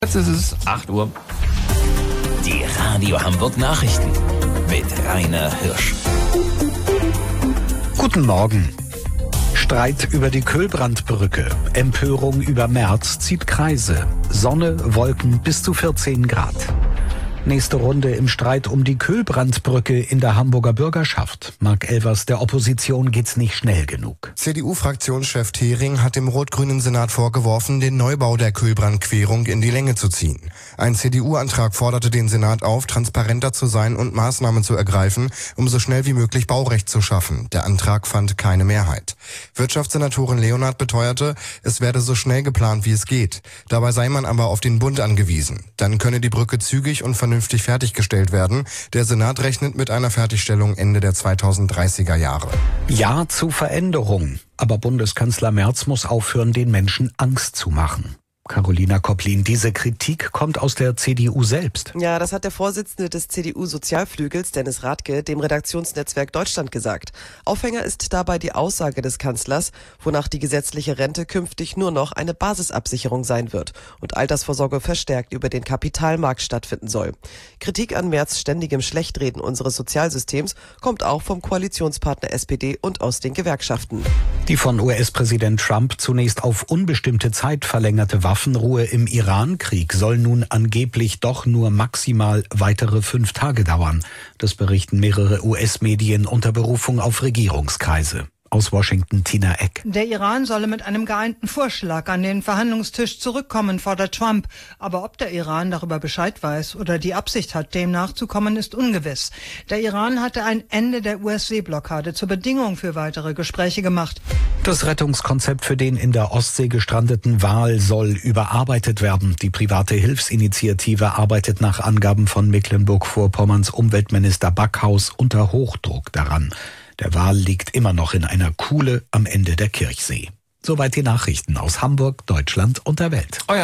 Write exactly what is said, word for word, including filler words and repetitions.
Jetzt ist es acht Uhr. Die Radio Hamburg Nachrichten mit Rainer Hirsch. Guten Morgen. Streit über die Köhlbrandbrücke. Empörung über Merz zieht Kreise. Sonne, Wolken bis zu vierzehn Grad. Nächste Runde im Streit um die Köhlbrandbrücke in der Hamburger Bürgerschaft. Marc Elvers, der Opposition geht's nicht schnell genug. C D U-Fraktionschef Thering hat dem rot-grünen Senat vorgeworfen, den Neubau der Köhlbrandquerung in die Länge zu ziehen. Ein C D U-Antrag forderte den Senat auf, transparenter zu sein und Maßnahmen zu ergreifen, um so schnell wie möglich Baurecht zu schaffen. Der Antrag fand keine Mehrheit. Wirtschaftssenatorin Leonhardt beteuerte, es werde so schnell geplant, wie es geht. Dabei sei man aber auf den Bund angewiesen. Dann könne die Brücke zügig und vernünftig fertiggestellt werden. Der Senat rechnet mit einer Fertigstellung Ende der zweitausenddreißiger Jahre. Ja zu Veränderung. Aber Bundeskanzler Merz muss aufhören, den Menschen Angst zu machen. Carolina Kopplin, diese Kritik kommt aus der C D U selbst. Ja, das hat der Vorsitzende des C D U-Sozialflügels, Dennis Rathke, dem Redaktionsnetzwerk Deutschland gesagt. Aufhänger ist dabei die Aussage des Kanzlers, wonach die gesetzliche Rente künftig nur noch eine Basisabsicherung sein wird und Altersvorsorge verstärkt über den Kapitalmarkt stattfinden soll. Kritik an Merz' ständigem Schlechtreden unseres Sozialsystems kommt auch vom Koalitionspartner S P D und aus den Gewerkschaften. Die von U S-Präsident Trump zunächst auf unbestimmte Zeit verlängerte Waffenruhe im Iran-Krieg soll nun angeblich doch nur maximal weitere fünf Tage dauern. Das berichten mehrere U S-Medien unter Berufung auf Regierungskreise. Aus Washington, Tina Eck. Der Iran solle mit einem geeinten Vorschlag an den Verhandlungstisch zurückkommen, fordert Trump. Aber ob der Iran darüber Bescheid weiß oder die Absicht hat, dem nachzukommen, ist ungewiss. Der Iran hatte ein Ende der U S-Seeblockade zur Bedingung für weitere Gespräche gemacht. Das Rettungskonzept für den in der Ostsee gestrandeten Wal soll überarbeitet werden. Die private Hilfsinitiative arbeitet nach Angaben von Mecklenburg-Vorpommerns Umweltminister Backhaus unter Hochdruck daran. Der Wal liegt immer noch in einer Kuhle am Ende der Kirchsee. Soweit die Nachrichten aus Hamburg, Deutschland und der Welt.